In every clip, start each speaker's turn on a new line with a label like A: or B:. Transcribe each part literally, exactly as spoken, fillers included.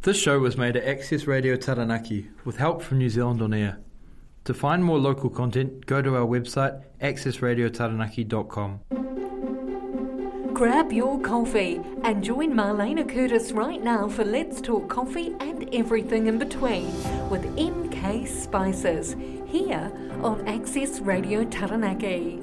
A: This show was made at Access Radio Taranaki with help from New Zealand On Air. To find more local content, go to our website access radio taranaki dot com.
B: Grab your coffee and join Marlena Curtis right now for Let's Talk Coffee and everything in between with M K Spices here on Access Radio Taranaki.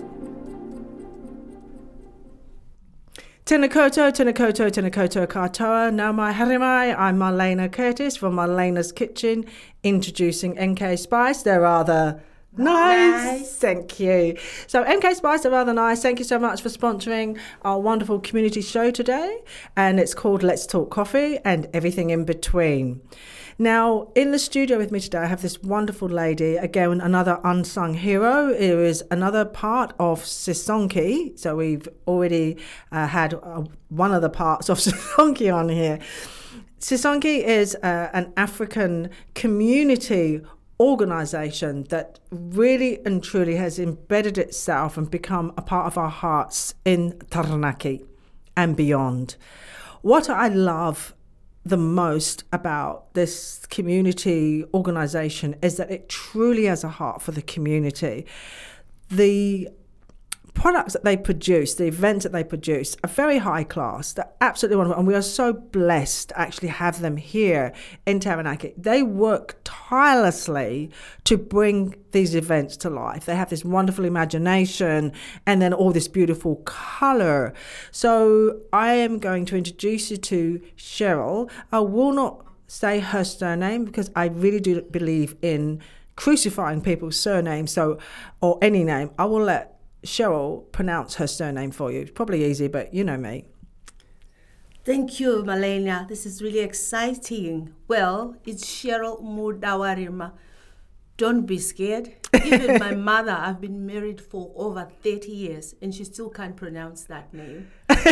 C: Tēnā koutou, tēnā koutou, tēnā koutou katoa. Nau mai haere mai, I'm Marlena Curtis from Marlena's Kitchen, introducing M K Spice. They're rather nice. nice. Thank you. So M K Spice, they're rather nice. Thank you so much for sponsoring our wonderful community show today. And it's called Let's Talk Coffee and everything in between. Now, in the studio with me today, I have this wonderful lady, again, another unsung hero. It is another part of Sisonke. So we've already uh, had uh, one of the parts of Sisonke on here. Sisonke is uh, an African community organisation that really and truly has embedded itself and become a part of our hearts in Taranaki and beyond. What I love the most about this community organisation is that it truly has a heart for the community. The products that they produce, the events that they produce, are very high class. They're absolutely wonderful, and we are so blessed to actually have them here in Taranaki. They work tirelessly to bring these events to life. They have this wonderful imagination and then all this beautiful colour. So I am going to introduce you to Cheryl. I will not say her surname because I really do believe in crucifying people's surnames, so or any name. I will let Cheryl pronounce her surname for you. It's probably easy, but you know me.
D: Thank you, Marlena. This is really exciting. Well, it's Cheryl Mudawarima. Don't be scared. Even my mother, I've been married for over thirty years, and she still can't pronounce that name.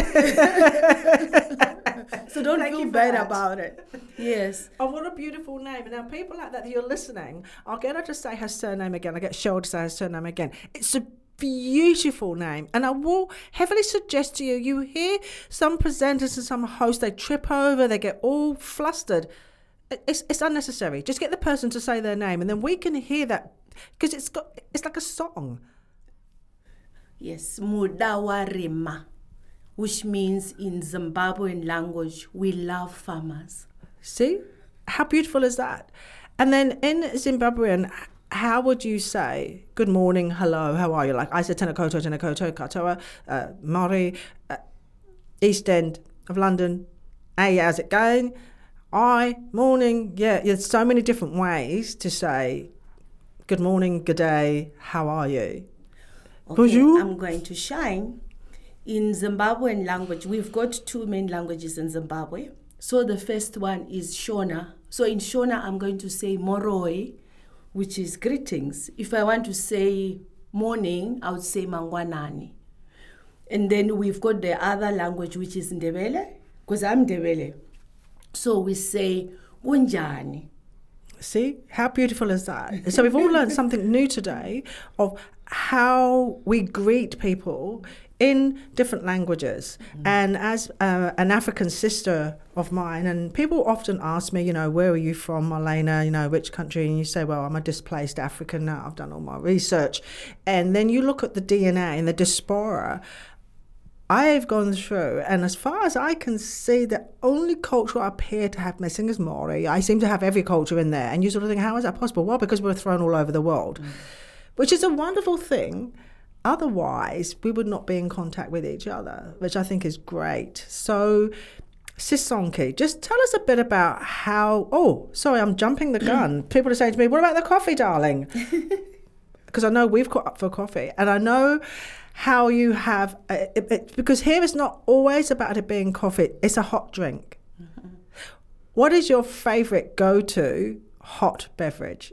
D: So don't Thank feel bad that. about it. Yes.
C: Oh, what a beautiful name. And now people like that, that you're listening, I'll get her to say her surname again. I'll get Cheryl to say her surname again. It's a beautiful name, and I will heavily suggest to you, you hear some presenters and some hosts, they trip over, they get all flustered. It's, it's unnecessary. Just get the person to say their name, and then we can hear that, because it's got it's like a song.
D: Yes, Mudawarima, which means in Zimbabwean language, we love farmers.
C: See? How beautiful is that? And then in Zimbabwean, how would you say good morning, hello, how are you? Like I said, tēnā koutou, tēnā koutou katoa, uh, Māori, uh, East End of London, hey, how's it going? I, morning, yeah, there's so many different ways to say good morning, good day, how are you?
D: Okay,
C: Bonjour.
D: I'm going to shine. In Zimbabwean language, we've got two main languages in Zimbabwe. So the first one is Shona. So in Shona, I'm going to say moroi, which is greetings. If I want to say morning, I would say mangwanani. And then we've got the other language, which is Ndebele, because I'm Ndebele. So we say kunjani.
C: See, how beautiful is that? So we've all learned something new today of how we greet people in different languages. Mm. And as uh, an African sister of mine, and people often ask me, you know, where are you from, Marlena, you know, which country? And you say, well, I'm a displaced African now, I've done all my research. And then you look at the D N A and the diaspora. I've gone through, and as far as I can see, the only culture I appear to have missing is Maori. I seem to have every culture in there. And you sort of think, how is that possible? Well, because we're thrown all over the world, mm. which is a wonderful thing. Otherwise, we would not be in contact with each other, which I think is great. So, Sisonke, just tell us a bit about how... Oh, sorry, I'm jumping the gun. People are saying to me, what about the coffee, darling? Because I know we've caught up for coffee. And I know how you have... Uh, it, it, because here it's not always about it being coffee. It's a hot drink. Mm-hmm. What is your favourite go-to hot beverage?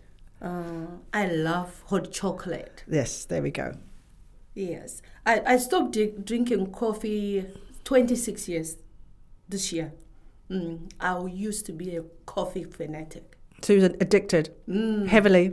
D: Uh, I love hot chocolate.
C: Yes, there we go.
D: Yes. I, I stopped d- drinking coffee twenty-six years this year. Mm. I used to be a coffee fanatic.
C: So you were addicted mm. heavily?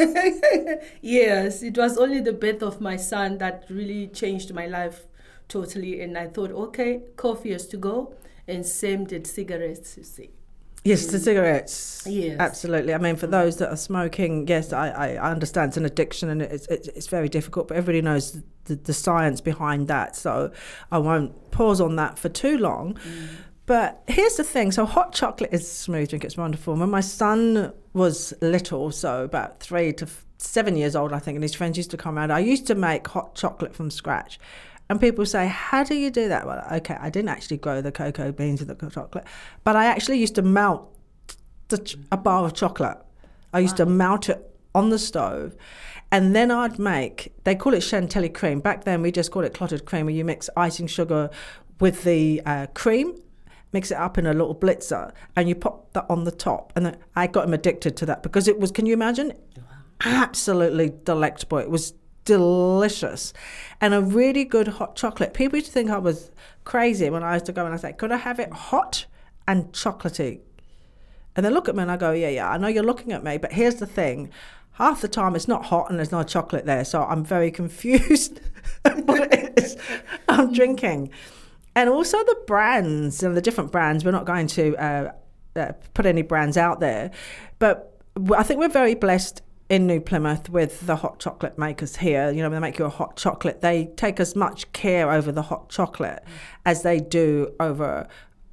D: Yes. It was only the birth of my son that really changed my life totally. And I thought, okay, coffee has to go. And same did cigarettes, you see.
C: Yes, the cigarettes.
D: Yes.
C: Absolutely. I mean, for those that are smoking, yes, I, I understand it's an addiction and it's, it's, it's very difficult, but everybody knows the, the science behind that, so I won't pause on that for too long. Mm. But here's the thing. So hot chocolate is a smooth drink. It's wonderful. When my son was little, so about three to seven years old, I think, and his friends used to come around, I used to make hot chocolate from scratch. And people say, how do you do that? Well, okay, I didn't actually grow the cocoa beans or the chocolate, but I actually used to melt the ch- a bar of chocolate. I used wow. to melt it on the stove, and then I'd make, they call it Chantilly cream. Back then, we just called it clotted cream, where you mix icing sugar with the uh, cream, mix it up in a little blitzer, and you pop that on the top. And then I got him addicted to that because it was, can you imagine? Wow. Absolutely delectable. It was delicious. And a really good hot chocolate. People used to think I was crazy when I used to go and I say, could I have it hot and chocolatey? And they look at me and I go, yeah, yeah, I know you're looking at me, but here's the thing. Half the time it's not hot and there's no chocolate there, so I'm very confused what it is I'm drinking. And also the brands and the different brands, we're not going to uh, uh, put any brands out there, but I think we're very blessed in New Plymouth with the hot chocolate makers here. You know, when they make you a hot chocolate, they take as much care over the hot chocolate mm. as they do over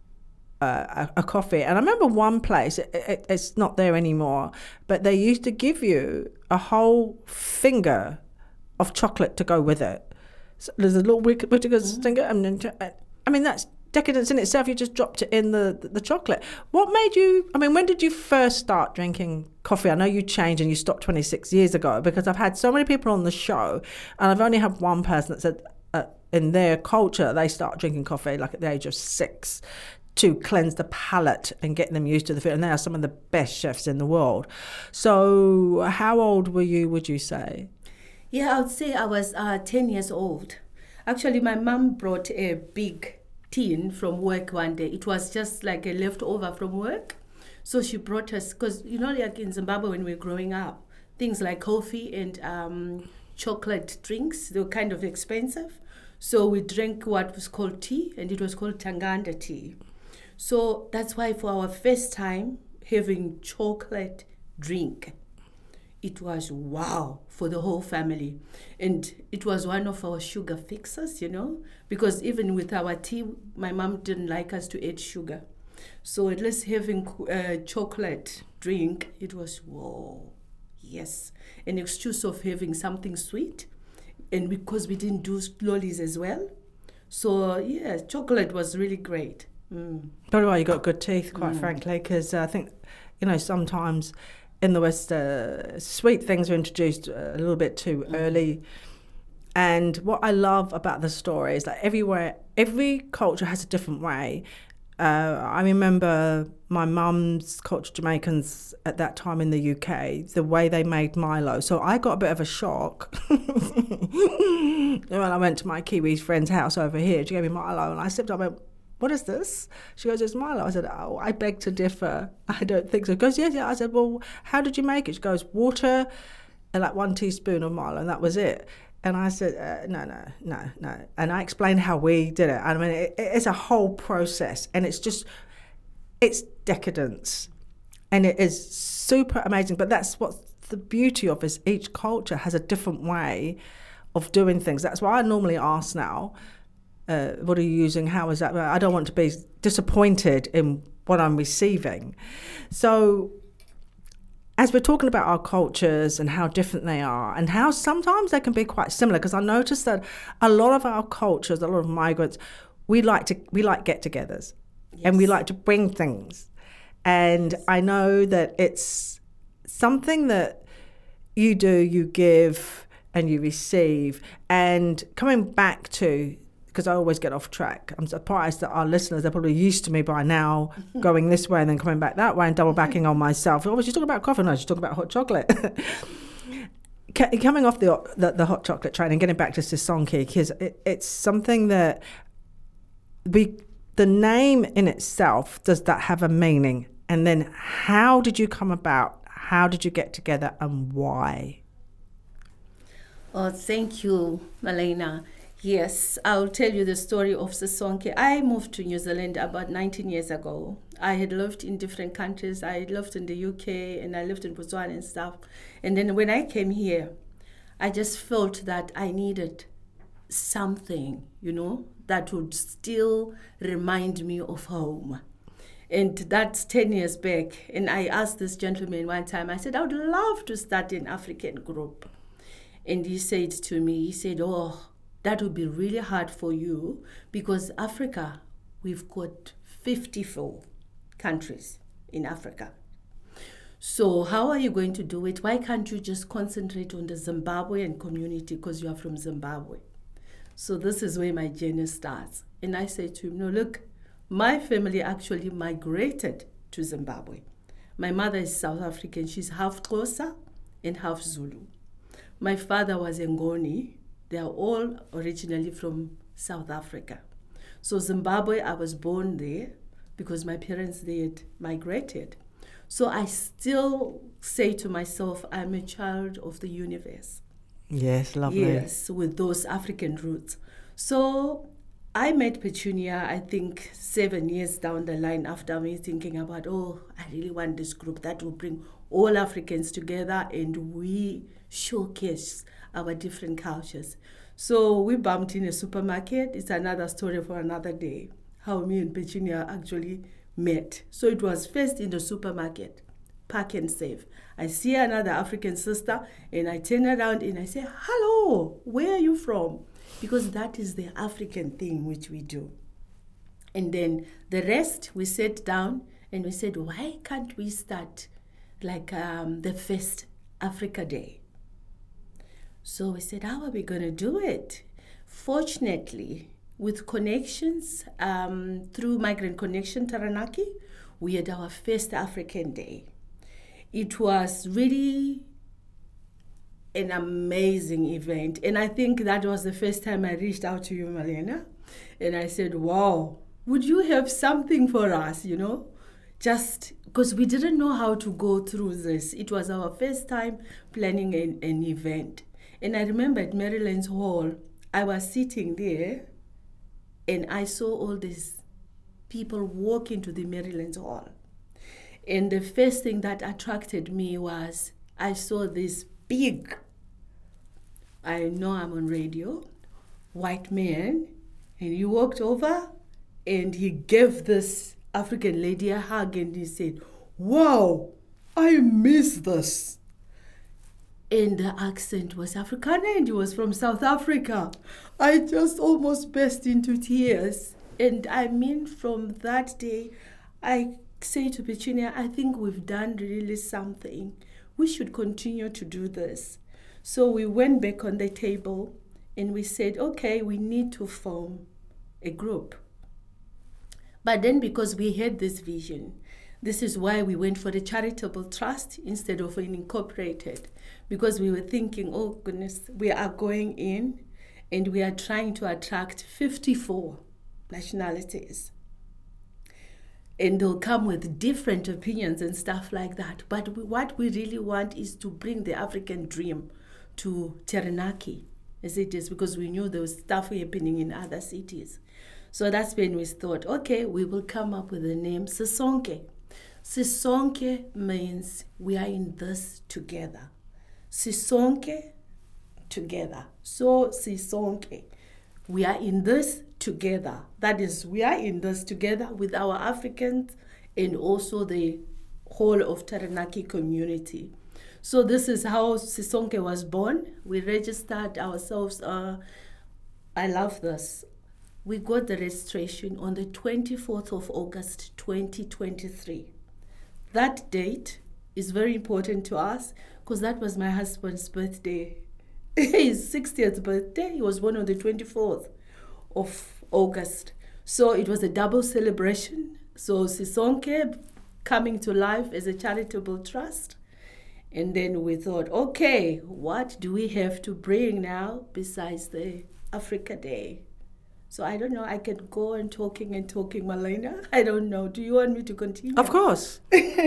C: uh, a, a coffee. And I remember one place, it, it, it's not there anymore, but they used to give you a whole finger of chocolate to go with it. So there's a little wicked mm. finger, and then, I mean, that's decadence in itself. You just dropped it in the, the the chocolate. What made you, I mean, when did you first start drinking coffee? I know you changed and you stopped twenty-six years ago, because I've had so many people on the show and I've only had one person that said uh, in their culture they start drinking coffee like at the age of six to cleanse the palate and get them used to the food, and they are some of the best chefs in the world. So how old were you, would you say?
D: Yeah, I would say I was uh, ten years old. Actually, my mom brought a big tin from work one day. It was just like a leftover from work. So she brought us, because you know, like in Zimbabwe when we were growing up, things like coffee and um, chocolate drinks, they were kind of expensive. So we drank what was called tea, and it was called Tanganda tea. So that's why for our first time having chocolate drink, it was wow for the whole family. And it was one of our sugar fixers, you know, because even with our tea, my mom didn't like us to add sugar. So at least having a chocolate drink, it was whoa, yes. An excuse of having something sweet. And because we didn't do lollies as well. So yeah, chocolate was really great. Mm.
C: Probably why you got good teeth, quite
D: Mm.
C: frankly, because I think, you know, sometimes in the West, uh, sweet things are introduced a little bit too mm. early. And what I love about the story is that everywhere, every culture has a different way. Uh, I remember my mum's culture, Jamaicans at that time in the U K, the way they made Milo. So I got a bit of a shock when I went to my Kiwi friend's house over here. She gave me Milo and I sipped up and went, what is this? She goes, it's Milo. I said, oh, I beg to differ. I don't think so. She goes, yes, yeah. I said, well, how did you make it? She goes, water and like one teaspoon of Milo, and that was it. And I said, uh, no, no, no, no. And I explained how we did it. I mean, it, it's a whole process, and it's just, it's decadence. And it is super amazing. But that's what the beauty of is each culture has a different way of doing things. That's why I normally ask now, uh, what are you using? How is that? I don't want to be disappointed in what I'm receiving. So as we're talking about our cultures and how different they are and how sometimes they can be quite similar, because I noticed that a lot of our cultures, a lot of migrants, we like to we like get-togethers. Yes. And we like to bring things. And I know that it's something that you do, you give and you receive. And coming back to, because I always get off track, I'm surprised that our listeners are probably used to me by now going this way and then coming back that way and double backing on myself. Oh, was you talking about coffee? No, she's talking about hot chocolate. Coming off the, the the hot chocolate train and getting back to Sisonke, because it, it's something that we, the name in itself, does that have a meaning? And then how did you come about? How did you get together and why?
D: Oh, thank you, Malena. Yes, I'll tell you the story of Sisonke. I moved to New Zealand about nineteen years ago. I had lived in different countries. I lived in the U K and I lived in Botswana and stuff. And then when I came here, I just felt that I needed something, you know, that would still remind me of home. And that's ten years back. And I asked this gentleman one time, I said, I would love to start an African group. And he said to me, he said, oh, that would be really hard for you because Africa, we've got fifty-four countries in Africa. So how are you going to do it? Why can't you just concentrate on the Zimbabwean community because you are from Zimbabwe? So this is where my journey starts. And I say to him, no, look, my family actually migrated to Zimbabwe. My mother is South African. She's half Xhosa and half Zulu. My father was Ngoni. They are all originally from South Africa. So Zimbabwe, I was born there because my parents, they had migrated. So I still say to myself, I'm a child of the universe.
C: Yes, lovely.
D: Yes, with those African roots. So I met Petunia, I think, seven years down the line after me thinking about, oh, I really want this group that will bring all Africans together and we showcase our different cultures. So we bumped in a supermarket. It's another story for another day, how me and Petunia actually met. So it was first in the supermarket, Park and Save. I see another African sister and I turn around and I say, hello, where are you from? Because that is the African thing which we do. And then the rest, we sat down and we said, why can't we start like um, the first Africa Day? So we said, how are we going to do it? Fortunately, with connections um, through Migrant Connection Taranaki, we had our first African Day. It was really an amazing event. And I think that was the first time I reached out to you, Malena. And I said, wow, would you have something for us, you know? Just because we didn't know how to go through this. It was our first time planning an, an event. And I remember at Maryland's Hall, I was sitting there and I saw all these people walk into the Maryland's Hall. And the first thing that attracted me was I saw this big, I know I'm on radio, white man, and he walked over and he gave this African lady a hug and he said, wow, I miss this. And the accent was Afrikaner and he was from South Africa. I just almost burst into tears. And I mean, from that day, I say to Petunia, I think we've done really something. We should continue to do this. So we went back on the table and we said, okay, we need to form a group. But then because we had this vision, this is why we went for the charitable trust instead of an incorporated. Because we were thinking, oh goodness, we are going in and we are trying to attract fifty-four nationalities. And they'll come with different opinions and stuff like that. But we, what we really want is to bring the African dream to Taranaki, as it is, because we knew there was stuff happening in other cities. So that's when we thought, okay, we will come up with the name Sisonke. Sisonke means we are in this together. Sisonke, together. So Sisonke, we are in this together. That is, we are in this together with our Africans and also the whole of Taranaki community. So this is how Sisonke was born. We registered ourselves. Uh, I love this. We got the registration on the twenty-fourth of August, twenty twenty-three. That date is very important to us because that was my husband's birthday. His sixtieth birthday. He was born on the twenty-fourth of August. So it was a double celebration. So Sisonke coming to life as a charitable trust. And then we thought, okay, what do we have to bring now besides the Africa Day? So I don't know, I can go on talking and talking, Malena. I don't know. Do you want me to continue?
C: Of course.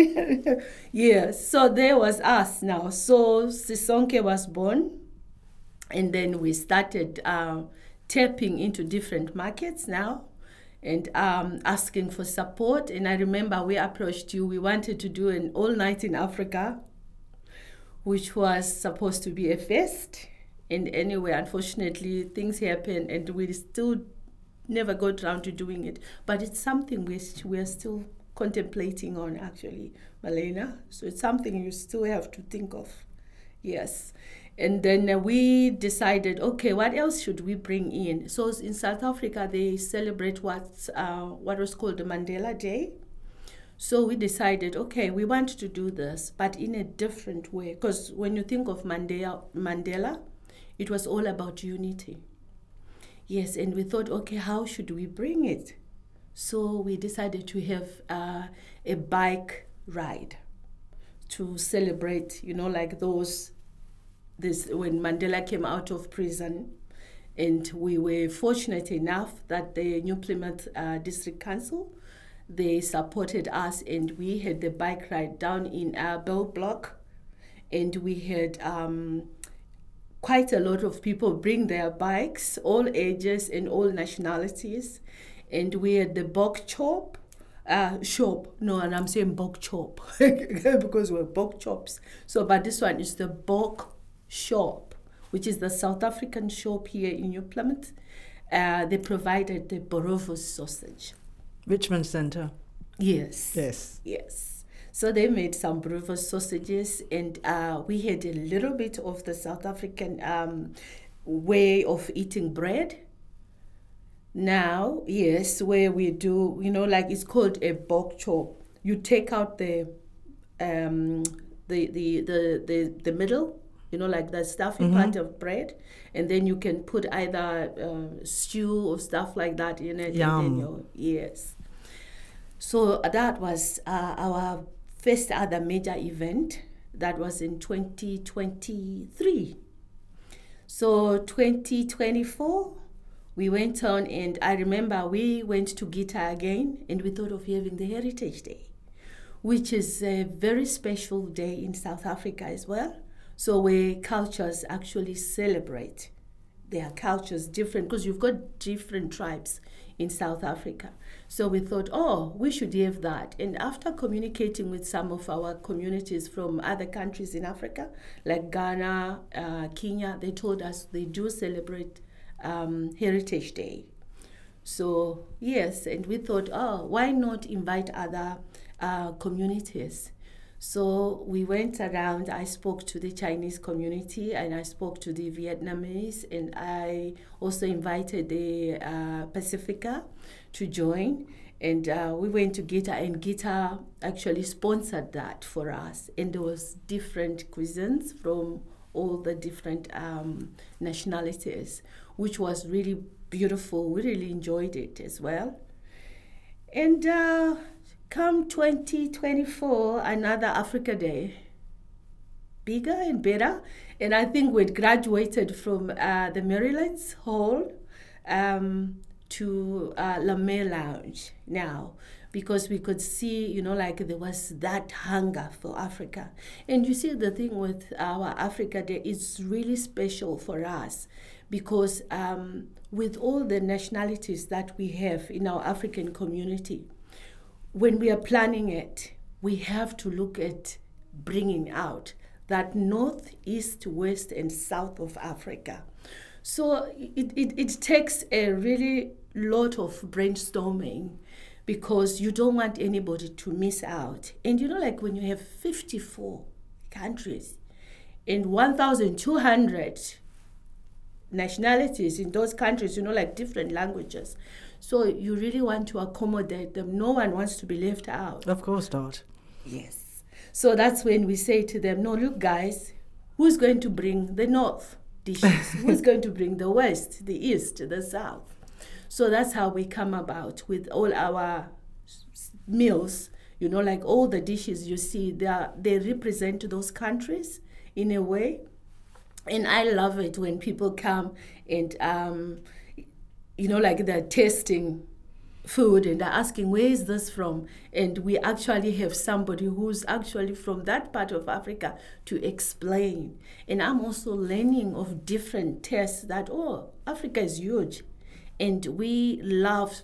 D: Yes, so there was us now. So Sisonke was born, and then we started uh, tapping into different markets now. and um, asking for support. And I remember we approached you. We wanted to do an all night in Africa, which was supposed to be a fest. And anyway, unfortunately, things happen, and we still never got around to doing it. But it's something we we're still contemplating on, actually, Malena. So it's something you still have to think of. Yes. And then uh, we decided, okay, what else should we bring in? So in South Africa, they celebrate what's, uh, what was called the Mandela Day. So we decided, okay, we want to do this, but in a different way. Because when you think of Mandela, Mandela, it was all about unity. Yes, and we thought, okay, how should we bring it? So we decided to have uh, a bike ride to celebrate, you know, like those, this when Mandela came out of prison. And we were fortunate enough that the New Plymouth uh, District Council, they supported us, and we had the bike ride down in our Bell Block, and we had um, quite a lot of people bring their bikes, all ages and all nationalities. And we had the bok chop uh, shop. No, and I'm saying bok chop because we're bok chops. So, but this one is the bok shop, which is the South African shop here in New Plymouth. Uh, they provided the Borovos sausage.
C: Richmond Centre.
D: Yes.
C: Yes.
D: Yes. So they made some Borovos sausages, and uh, we had a little bit of the South African um, way of eating bread. Now, yes, where we do, you know, like it's called a bok chop. You take out the um, the, the the the the middle, you know, like the stuffy mm-hmm. part of bread, and then you can put either uh, stew or stuff like that in it.
C: Yum.
D: And then you, yes. So that was uh, our first other major event. That was in twenty twenty-three. So twenty twenty-four, we went on, and I remember we went to Gita again, and we thought of having the Heritage Day, which is a very special day in South Africa as well. So where cultures actually celebrate their cultures different, because you've got different tribes in South Africa. So we thought, oh, we should have that. And after communicating with some of our communities from other countries in Africa, like Ghana, uh, Kenya, they told us they do celebrate um, Heritage Day. So yes, and we thought, oh, why not invite other uh, communities? So we went around, I spoke to the Chinese community, and I spoke to the Vietnamese, and I also invited the uh, Pacifica to join. And uh, we went to Gita, and Gita actually sponsored that for us. And there was different cuisines from all the different um, nationalities, which was really beautiful. We really enjoyed it as well. And uh, come twenty twenty-four, another Africa Day, bigger and better. And I think we'd graduated from uh, the Marylands Hall um, to uh, La Mer Lounge now, because we could see, you know, like there was that hunger for Africa. And you see, the thing with our Africa Day is really special for us, because um, with all the nationalities that we have in our African community, when we are planning it, we have to look at bringing out that north, east, west, and south of Africa. So it, it, it takes a really lot of brainstorming, because you don't want anybody to miss out. And you know, like when you have fifty-four countries and one thousand two hundred nationalities in those countries, you know, like different languages. So you really want to accommodate them. No one wants to be left out.
C: Of course not.
D: Yes. So that's when we say to them, no, look, guys, who's going to bring the north dishes? Who's going to bring the west, the east, the south? So that's how we come about with all our meals. You know, like all the dishes you see, they are, they represent those countries in a way. And I love it when people come and, um, you know, like they're tasting food and they're asking, where is this from? And we actually have somebody who's actually from that part of Africa to explain. And I'm also learning of different tastes that, oh, Africa is huge. And we love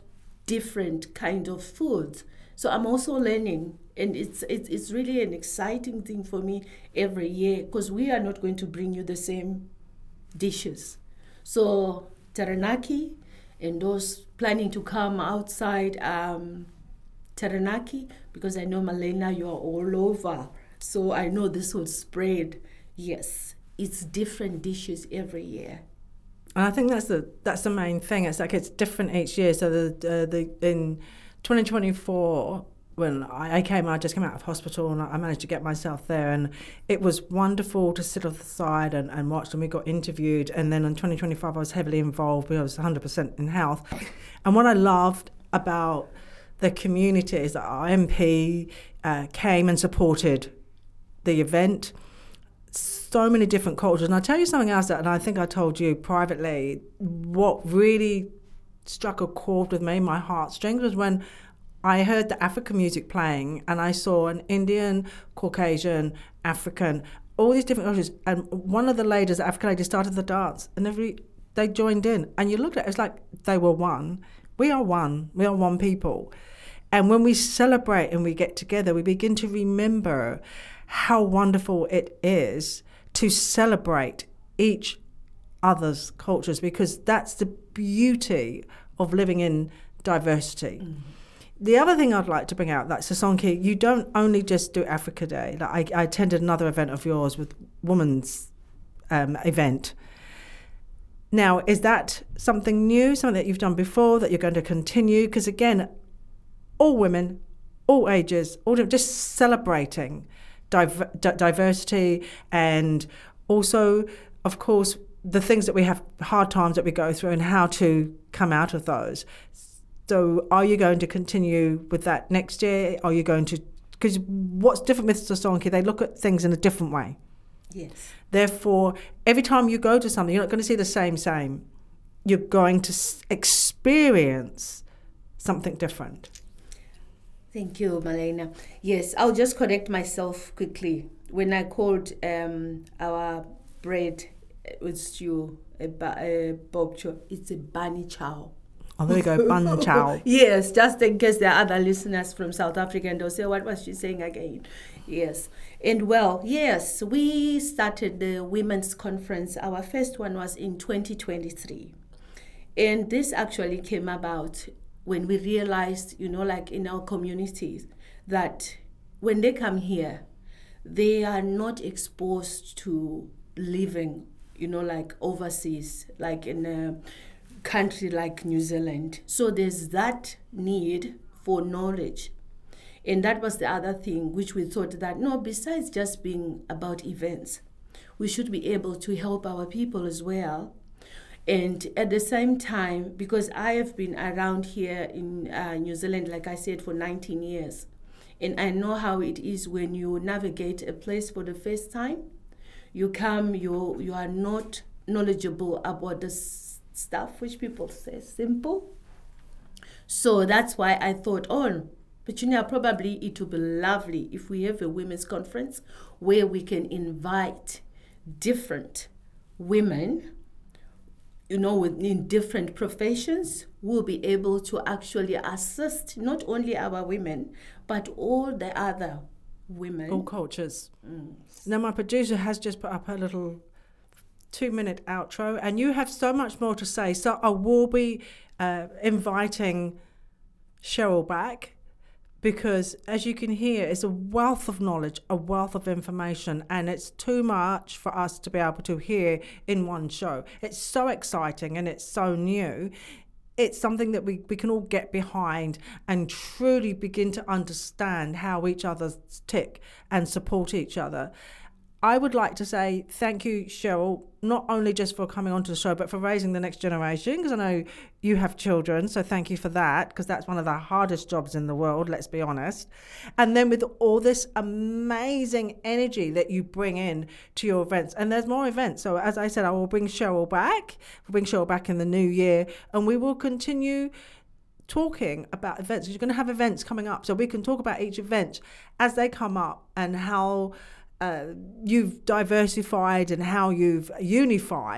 D: different kind of foods. So I'm also learning, and it's it's, it's really an exciting thing for me every year, because we are not going to bring you the same dishes. So Taranaki, and those planning to come outside um, Taranaki, because I know, Malena, you are all over, so I know this will spread. Yes, it's different dishes every year.
C: And I think that's the that's the main thing. It's like it's different each year. So the uh, the in twenty twenty-four, when I, I came, I just came out of hospital and I managed to get myself there, and it was wonderful to sit off the side and, and watch. And we got interviewed, and then in twenty twenty-five I was heavily involved. I was one hundred percent in health, and what I loved about the community is that our M P uh, came and supported the event. So many different cultures. And I'll tell you something else that, and I think I told you privately, what really struck a chord with me, my heartstrings, was when I heard the African music playing and I saw an Indian, Caucasian, African, all these different cultures, and one of the ladies, the African lady, started the dance, and every they joined in, and you looked at it, it's like they were one. We are one. We are one people. And when we celebrate and we get together, we begin to remember how wonderful it is to celebrate each other's cultures, because that's the beauty of living in diversity. Mm. The other thing I'd like to bring out, that Sisonke, you don't only just do Africa Day. Like I, I attended another event of yours with Women's um, event. Now, is that something new, something that you've done before, that you're going to continue? Because again, all women, all ages, all just celebrating Diver- diversity, and also, of course, the things that we have, hard times that we go through, and how to come out of those. So are you going to continue with that next year? Are you going to, because what's different with Sisonke, they look at things in a different way.
D: Yes.
C: Therefore, every time you go to something, you're not going to see the same, same. You're going to experience something different.
D: Thank you, Malena. Yes, I'll just correct myself quickly. When I called um, our bread with stew a, ba- a bok choy, it's a bani chow.
C: Oh, there you go, ban chow.
D: Yes, just in case there are other listeners from South Africa and they'll say, what was she saying again? Yes. And well, yes, we started the women's conference. Our first one was in twenty twenty-three. And this actually came about when we realized, you know, like in our communities, that when they come here, they are not exposed to living, you know, like overseas, like in a country like New Zealand. So there's that need for knowledge. And that was the other thing which we thought that, no, besides just being about events, we should be able to help our people as well. And at the same time, because I have been around here in uh, New Zealand, like I said, for nineteen years, and I know how it is when you navigate a place for the first time. You come, you you are not knowledgeable about the s- stuff which people say simple. So that's why I thought, oh, but you know, probably it would be lovely if we have a women's conference where we can invite different women, you know, within different professions, will be able to actually assist not only our women, but all the other women.
C: All cultures.
D: Mm.
C: Now, my producer has just put up a little two-minute outro, and you have so much more to say. So I will be uh, inviting Cheryl back, because as you can hear, it's a wealth of knowledge, a wealth of information, and it's too much for us to be able to hear in one show. It's so exciting and it's so new. It's something that we, we can all get behind and truly begin to understand how each other tick and support each other. I would like to say thank you, Cheryl, not only just for coming onto the show, but for raising the next generation, because I know you have children, so thank you for that, because that's one of the hardest jobs in the world, let's be honest. And then with all this amazing energy that you bring in to your events, and there's more events. So as I said, I will bring Cheryl back, we'll bring Cheryl back in the new year, and we will continue talking about events. You're going to have events coming up, so we can talk about each event as they come up and how Uh, you've diversified and how you've unified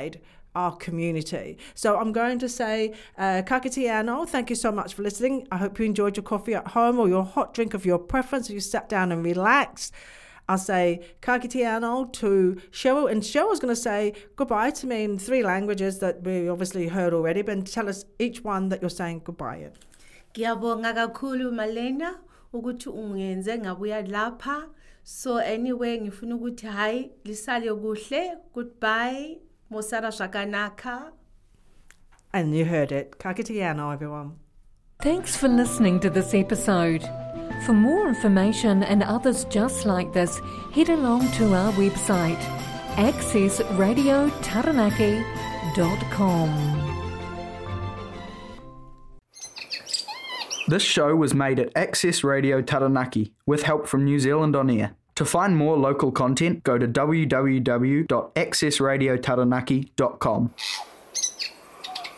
C: our community. So I'm going to say, uh, ka kite anō, thank you so much for listening. I hope you enjoyed your coffee at home or your hot drink of your preference. You sat down and relaxed. I'll say ka kite anō to Cheryl, and Cheryl's going to say goodbye to me in three languages that we obviously heard already, but tell us each one that you're saying goodbye in.
D: Ngiyabonga kakhulu Malena ukuthi ungenze ngabuya lapha. So anyway ngifuna ukuthi hayi lisale kuhle, goodbye, mosara shakanaka.
C: And you heard it. Ka kite anō, everyone.
B: Thanks for listening to this episode. For more information and others just like this, head along to our website, access radio taranaki dot com.
E: This show was made at Access Radio Taranaki with help from New Zealand On Air. To find more local content, go to w w w dot access radio taranaki dot com.